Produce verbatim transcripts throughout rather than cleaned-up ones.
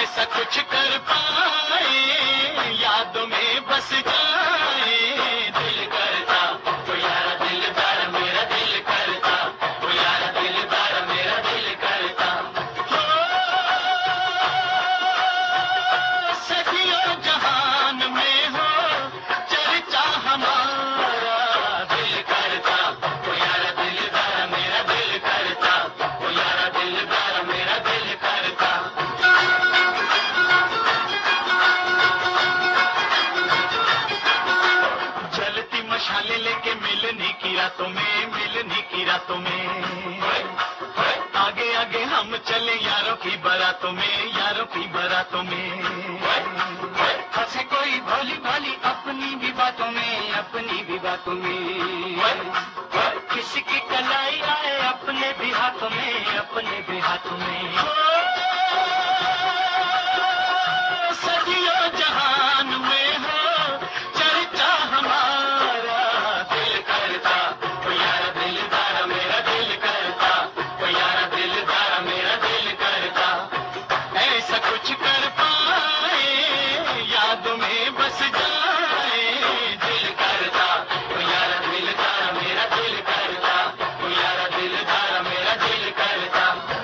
ऐसा कुछ कर पाए यादों में बस जाए। दिल करता तो यारा दिलदार मेरा दिल करता, तो यारा दिलदार मेरा दिल करता। हो सदियों जहान में हो चर्चा हमारा। दिल करता तो यारा दिलदार मेरा दिल करता, तो यारा दिलदार मेरा दिल करता। जलती मशाले लेके मिलने की रातों में, मिलने की रातों में आगे आगे हम चले यारों की बारातों में, यारों की बारातों में। हंसे कोई भोली भाली अपनी भी बातों में, अपनी भी बातों में। किसी की कलाई आए अपने भी हाथों में, अपने भी हाथों में। सदियों जहान में हो चर्चा हमारा। दिल करता तो यारा दिलदार मेरा दिल करता, तो यारा दिलदार मेरा दिल करता। ऐसा कुछ कर पाए यादों में बस जाए। दिल करता तो यारा दिलदार मेरा दिल करता, तो यारा दिलदार मेरा दिल करता।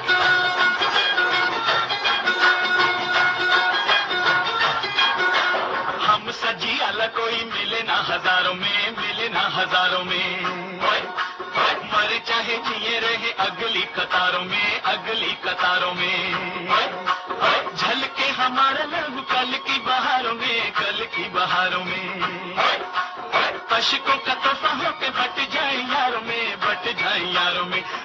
हम सजी अला कोई मिले ना हजारों में, मिले ना हजारों में। मर चाहे जिए रहे अगली कतारों में, अगली कतारों में। झलके हमारा लब कल की बहारों में, कल की बहारों में। अशकों का तोहफा हो के बट जाए यारों में, बट जाए यारों में।